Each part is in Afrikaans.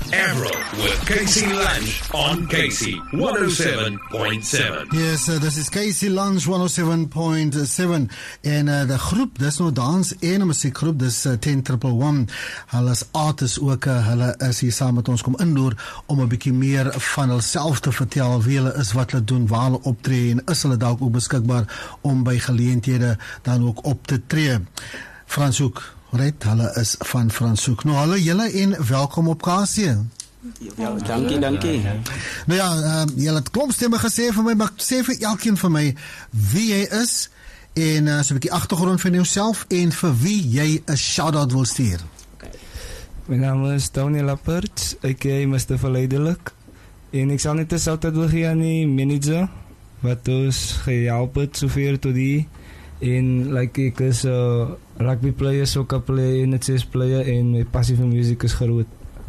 Avril with Casey Lunch on Casey 107.7. Yes, this is Casey Lunch 107.7 en de groep, dis nou dans en 'n musiekgroep, dis 10-111. Hulle is artists ook, hulle is hier saam met ons kom inloer om 'n bietjie meer van hulself te vertel, wie hulle is, wat hulle doen, waar hulle optree en is hulle dalk ook beskikbaar om by geleenthede dan ook op te tree. Franshoek, right, hulle is van Franshoek. Nou hallo julle en welkom op KC. Ja, dankie. Nou ja, julle het klomp stemme gesê vir my, maar sê vir elkeen van my wie jy is en so 'n bietjie agtergrond van jouself en vir wie jy 'n shout-out wil stuur. My naam is Tony Lappert, aka Mr. Verleidelik. En ek sal net 'n shout-out wil gee aan die manager wat ons gehelp het sover tot die. En like ek is rugby player, soccer player en chess player en my passie vir musiek is groot.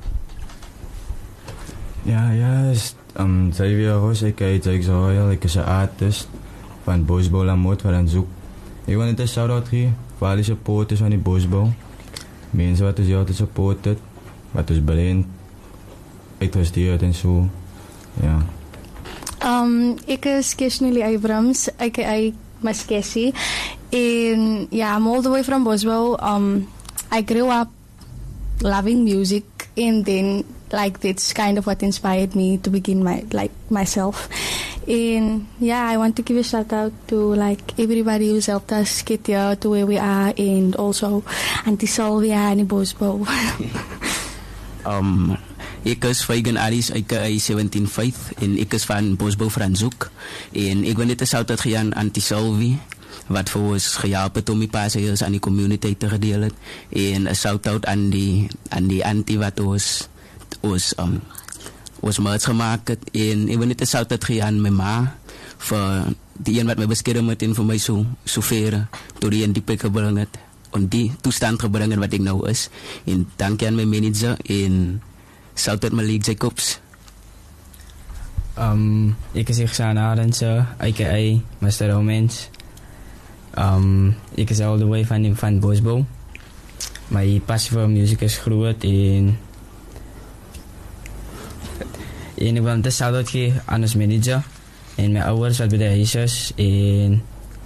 Ja, Xavier Roos, ek is 'n artist van Bosbou Lamot van Zoek. Ek wil net 'n shout-out gee vir al die supporters van die Bosbou. Mense wat ons altyd support het, wat ons brein uitgestuur en so. Ja. Ek is Keshnili Abrams, aka Miss Cassie, and yeah, I'm all the way from Boswell. I grew up loving music, and then like that's kind of what inspired me to begin myself. And yeah, I want to give a shout out to like everybody who's helped us get here to where we are, and also Auntie Sylvia and Boswell. Ek is Feigen Aris, aka 17-5 en ek is van Bosbou Franshoek en ek wil net 'n shout-out gee aan Auntie Sylvie wat vir ons gehelp het om die passies aan die community te gedeel het en 'n shout-out aan die auntie wat ons merch gemaak het en ek wil net 'n shout-out gee aan my ma vir die een wat my beskerm het en vir my so ver tot die plek gebring het en die toestand gebring het wat ek nou is en dankie aan my manager en shout-out Malik Jacobs. Ek is Ihsan Arendse, aka Mr. Romance. Ek is all the way van Bosbou. My passie voor music is groot en ek wil net shout-out gee aan ons manager en my ouers wat by die huis is en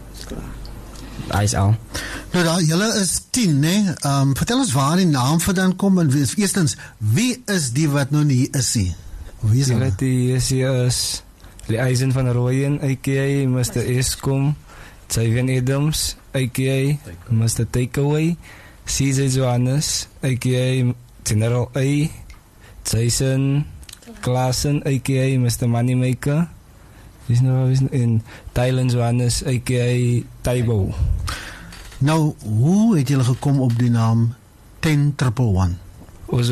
hy is al. Nou daar, julle is 10, né? Vertel ons waar die naam vandaan kom en eerstens, wie is die wat nou nie is nie? Wie is hulle? Die is die Eisen van Rooyen, aka Mr. Eskom, Xavier Adams, aka Mr. Takeaway, CJ Johannes, aka General A, Jason Klaassen, aka Mr. Moneymaker, en Thailand Johannes, aka Taibo. Nou, hoe het julle gekom op die naam 10-111? Ons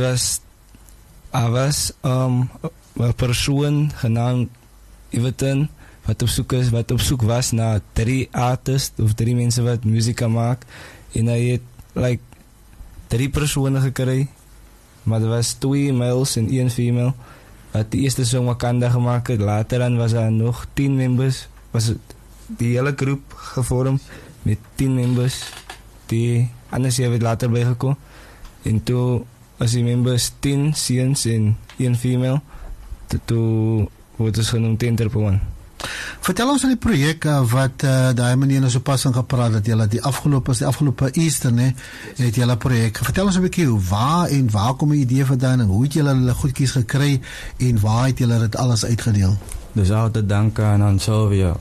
was 'n persoon genaamd Everton wat op soek was na 3 artists of 3 mense wat musiek kan maak en hy het like 3 persone gekry, maar er was 2 males en 1 female wat die eerste song Wakanda gemaak het. Later dan was daar nog 10 members, was die hele groep gevorm met 10 members, die anders het later bygekom en toe was die members 10 seuns en 1 female, toe word ons genoem 10-111. Vertel ons van die projek wat daai meneer nou so pas aan gepraat het, julle die afgelope Easter, né, het julle projek. Vertel ons 'n bietjie waar kom die idee vandaan en hoe het julle hulle goedjies gekry en waar het julle dit alles uitgedeel? Dus altijd danken aan Sylvia.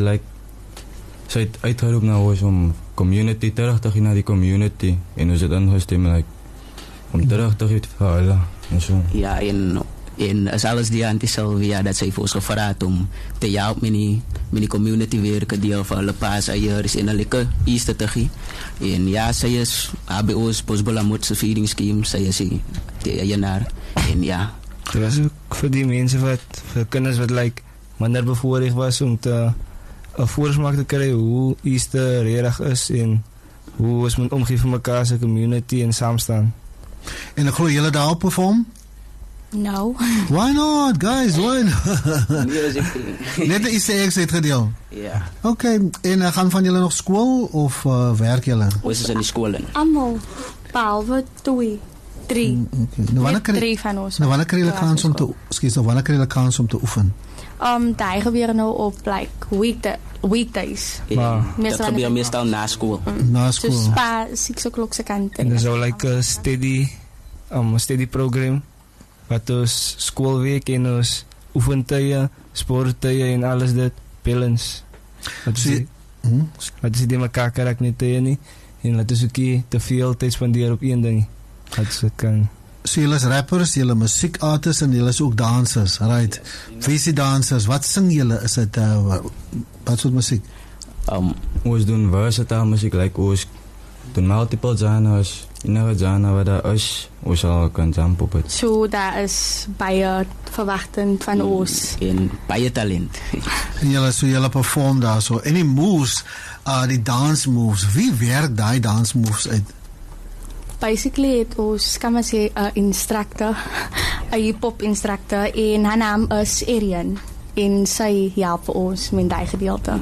Sy het uitgeroep na ons om community terug te gaan naar die community en ons het ingestem om terug te gaan vir hulle en so. Ja, en is alles die Auntie Sylvia dat sy vir ons gevra het om te help met die community werk, deel van hulle paaseiers en 'n lekker Easter te gee. En ja, sy is HBO's Bosbou Lamot se feeding scheme, sy is die eienaar en ja. Dit was ook vir die mense vir kinders wat minder bevoorreg was om 'n voorsmaak te kry hoe Easter regtig is en hoe ons moet omgee vir mekaar as 'n community en saam staan. En ek glo julle daarop perform? No. Why not, guys? Why not? Net die Easter eggs het gedeel? Ja. Okay, en gaan van julle nog skool of werk julle? Ons is in die skool in. Almal, behalwe 3 3. Okay. Nou, Net 3 van ons. Nou, wanneer kry julle kans om te, wanneer kry julle kans om te oefen? Daai gebeur nou op like weekdays. En Meestal dat gebeur meestal na school. Na So skool. spa 6 o'clock se kant. En dis ook like 'n steady program wat ons skoolweek en ons oefentye, sporttye en alles dit balance. Wat So, is die mekaar karak nie tye nie en laat ons ook nie te veel tyd spandeer op een ding. Dat se kan. So julle is rappers, julle musiekartists en julle is ook dansers, right? Wie is die dansers? Wat sing julle? Is dit wat soort musiek? Ons doen versatile muziek, like ons doen multiple genres, enige genre wat daar is, ons sal kan jump op het. So daar is baie verwagting van ons. En baie talent. En julle perform daar so. En die moves, die dance moves. Wie werk daai dance moves uit? Basically het ons, kan maar sê, 'n instructor, 'n hip-hop instructor en haar naam is Arian en sy help vir ons met daai gedeelte.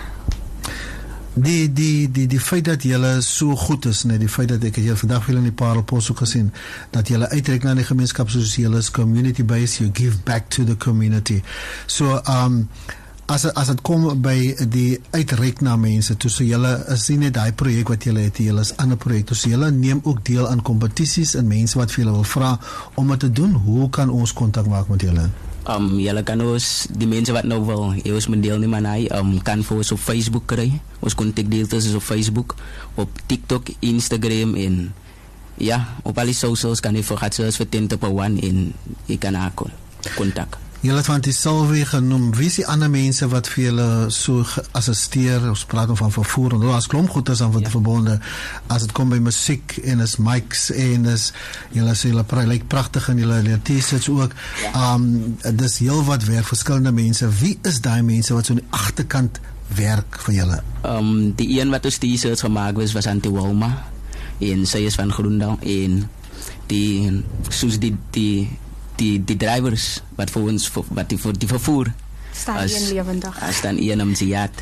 Die feit dat julle so goed is, nee, die feit dat ek het julle vandag veel in die Parelpos ook gesien, dat julle uitreik na die gemeenskap soos julle is community based, you give back to the community. So as dit kom by die uitreik na mense, toe so julle is nie net daai projek wat julle het, julle is ander projekte, so julle neem ook deel aan kompetisies en mense wat vir julle wil vra om dit te doen. Hoe kan ons kontak maak met julle? Julle kan ons, die mense wat nou wil, ons moet deelneem aan hy, kan vir ons op Facebook kry. Ons kontakdeeltes is op Facebook, op TikTok, Instagram en ja, op al die socials kan jy vir vir 10-1 en jy kan haar kontak. Julle het van die Sylvie genoem. Wie is die ander mense wat vir julle so assisteer? Ons praat van vervoer en as klomp goed is aan wat verbonde. As dit kom by musiek en is mics en is julle sê julle lyk pragtig en julle T-shirts ook. Dis heel wat werk, verskillende mense. Wie is daai mense wat so aan die agterkant werk vir julle? Die een wat ons T-shirts gemaak was Antie Walma en sy is van Groendal en die soos die drivers wat vir ons wat die vervoer Staan een lewendig. Staan een om Ziad.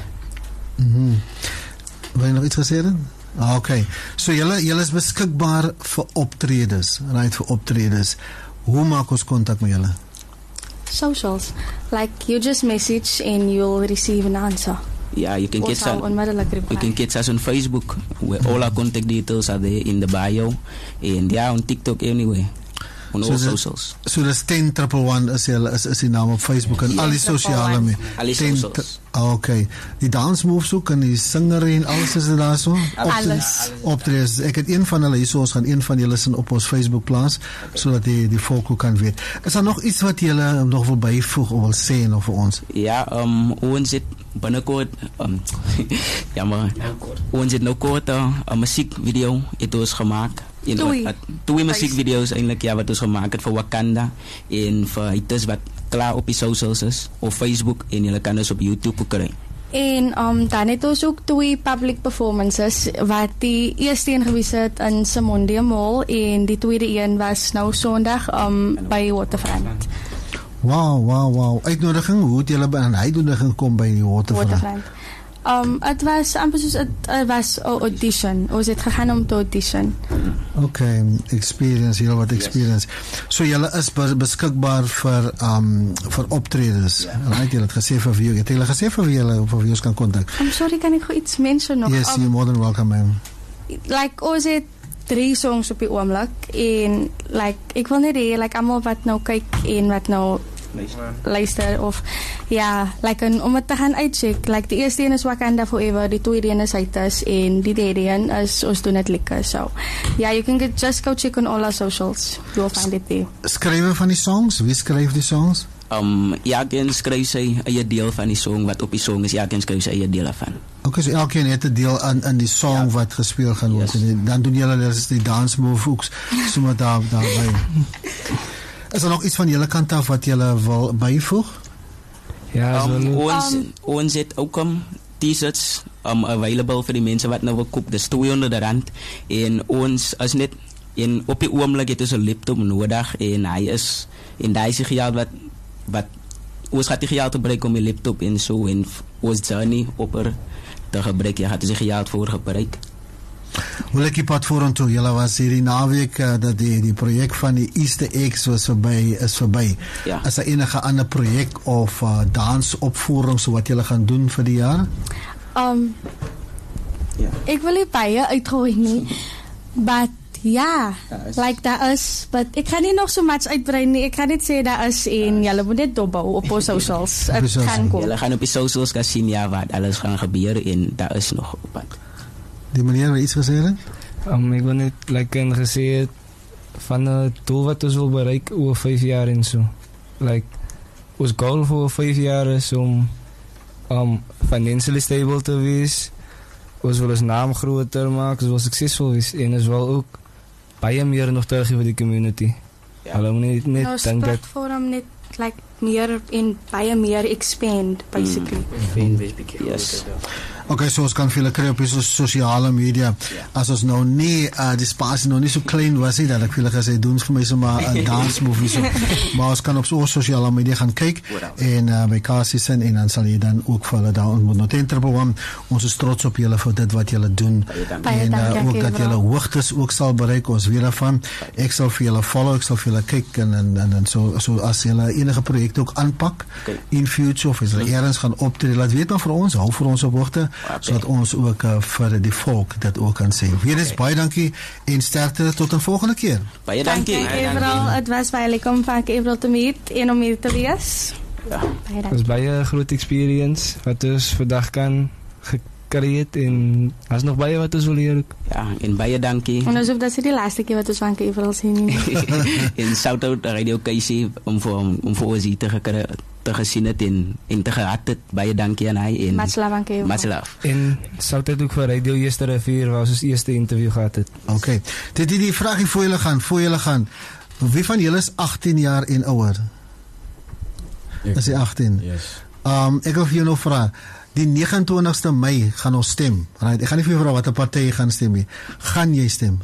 Wil jy nog iets gesê dan? Okay. So julle is beskikbaar vir optredes, right, vir optredes. Hoe maak ons kontak met julle? Socials. Like you just message and you'll receive an answer. Yeah, you can get us on Facebook where all our contact details are there in the bio and on TikTok anyway. On all socials. So dis 10-111 is die naam op Facebook en al die sosiale media. Al die socials. Okay. Die dance moves ook en die singer en alles is daar so? Alles. Optredes. Ek het een van hulle hier, ons gaan een van julle sin op ons Facebook plaas sodat die volk ook kan weet. Is daar nog iets wat julle nog wil byvoeg of wil sê nog vir ons? Ja, ons het binnekort ons het nou kort 'n musiekvideo het ons gemaak. Twee musiekvideo's eintlik wat ons gemaak het vir Wakanda en vir hites wat klaar op die socials is op Facebook en julle kan ons op YouTube kry. En dan het ons ook 2 public performances wat die eerste een gewees het in Simondia Mall en die tweede een was nou Sondag by Waterfront. Wow. Uitnodiging, hoe het julle by 'n uitnodiging kom by die Waterfront? Het was amper soos het was 'n audition. Ons het gegaan om te audition. Okay, heel wat experience. So julle is beskikbaar vir optredes. Right, julle het gesê vir wie? Het julle gesê vir wie julle ons kan kontak? I'm sorry, kan ek iets mention nog? Yes, you're more than welcome, ma'am. Like ons het 3 songs op die oomblik en like ek wil net hê like almal wat nou kyk en wat nou luister of like om het te gaan uitcheck. Like die eerste een is Wakanda Forever, die tweede een is Hitus en die derde een is ons doen het lekker. So you can just go check on all our socials. You'll find it there. Skrywer van die songs? Wie skryf die songs? Elkeen skryf sy eie deel van die song wat op die song is. Elkeen skryf sy eie deel daarvan. Okay, so elkeen het 'n deel in die song wat gespeel gaan word. Yes. Dan doen julle die dance move ook sommer daarbij. Is er nog iets van julle kant af wat julle wil byvoeg? Ja, ons het ook T-shirts available vir die mense wat nou wil koop. Dis R200 en ons is net en op die oomblik het ons 'n laptop nodig en hy is geld wat ons gaat die geld gebruik om die laptop en so en ons journey op te gebruik. Gaat ons die geld voor gebruik. Hoe lyk die pad vorentoe? Julle was hierdie naweek dat die projek van die Easter Eggs is verby. Ja. Is daar enige ander projek of dansopvoerings wat julle gaan doen vir die jaar? Ek wil nie baie uitgooi nie, but ja, like daar is, but ek gaan nie nog so much uitbrei nie. Ek gaan net sê daar is en julle moet net dophou op ons socials. Dit gaan kom. Julle gaan op die socials kan sien wat alles gaan gebeur en daar is nog op pad. Die meneer wat iets gesê het? Ek wil net like en gesê het van 'n doel wat ons wil bereik oor 5 jaar en so. Like ons goal vir 5 jaar is om financially stable te wees. Ons wil ons naam groter maak, ons wil suksesvol wees en ons wil ook baie meer nog terug vir die community. Hulle moet net dink dat platform net like meer en baie meer expand basically. Yes. Okay, so ons kan veel kry op die sosiale media. As ons nou nie die spasie nou nie so klein was nie, dat ek veel gesê doen vir my so maar 'n dance movie so. Maar ons kan op ons sosiale media gaan kyk en by Cassie sin en dan sal jy dan ook vir hulle daar ontmoet. Nou ten Triple ons is trots op julle vir dit wat julle doen en ook dat julle hoogtes ook sal bereik. Ons weet daarvan. Ek sal vir julle follow, ek sal vir julle kyk en so as julle enige projekte ook aanpak in future of as hulle eers gaan optree, laat weet maar vir ons, hou vir ons op hoogte sodat ons ook vir die volk dit ook kan sê. Weer eens baie dankie en sterkte tot 'n volgende keer. Baie dankie. Everal, het was baie lekker om van Everal te meet en om hier te wees. Ja. Baie dit is baie groot experience wat ons vandag kan gekry het en as nog baie wat ons wil leer ook. Ja, en baie dankie. En ons hoop dat dit die laaste keer wat ons van Everal sien nie. En shout out Radio Casey om vir ons hier te gesien het en te gehad het. Baie dankie aan hy en much love aan Everal. Much love. En shout out ook vir Radio Eerste Rivier waar ons eerste interview gehad het. Okay. Dit die vraagie voor julle gaan. Wie van julle is 18 jaar en ouer? Is hy 18? Yes. Ek wil vir jou nog vra. Die 29ste Mei gaan ons stem. Right? Ek gaan nie vir jou vra watter party jy gaan stem nie. Gaan jy stem?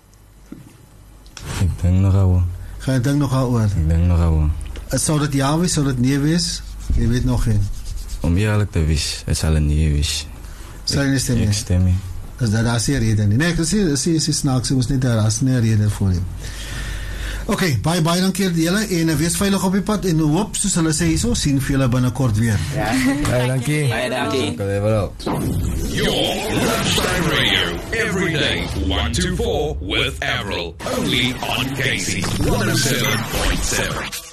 Ek dink nog ouer. Gaan jy dink nog ouer? Ek dink nog ouer. Sou dit ja wees, sou dit nee wees? Jy weet nog nie. Om eerlik te wees, het sal nie wees. Sal jy nie stem nie? Ek stem nie. Daar is nie rede nie. Nee, ek sê snaaks, ons net daar is nie rede vir nie. Okay, baie dankie aan julle en wees veilig op die pad en hoop soos hulle sê hierso sien vir julle binnekort weer. Ja. Baie dankie. Baie dankie. Your Lunchtime Radio every day 1 to 4 with Avril only on Casey 107.7.